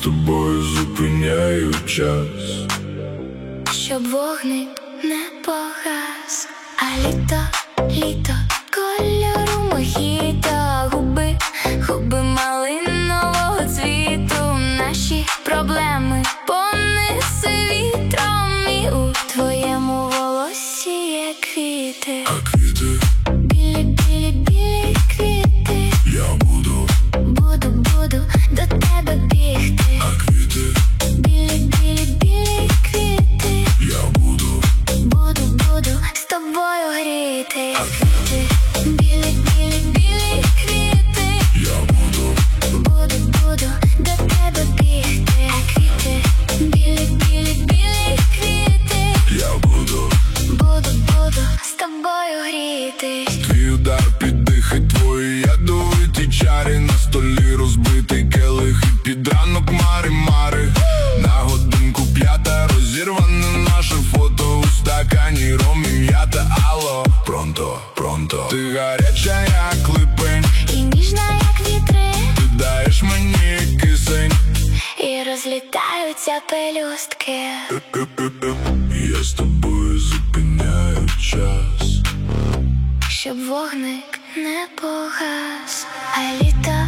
тобою зупиняю час, щоб вогник не погас. А літо, літо, кольору мохіто, губи, губи малинового цвіту. Наші проблеми понеси вітром, і у твоєму волосі є квіти. а квіти Білі, білі, білі квіти. я буду, Буду до тебе бігти. а квіти Білі, білі, білі квіти. я буду, Буду з тобою гріти. Квіти, білі, білі, білі квіти. я буду, Буду до тебе бігти. Квіти, білі, білі, білі квіти. я буду. Буду з тобою гріти. Твій удар під дихай, твої ядовиті чари. На столі розбитий келих і під ранок мари-мари. На годинку 5, розірване наше фото у стакані ром і м'ята. Алло, пронто, пронто. Ти гаряча, як липень, І ніжна, як вітри, ти даєш мені кисень. і розлітаються пелюстки. Я з тобою зупиняю час, Щоб вогник не погас. А літо,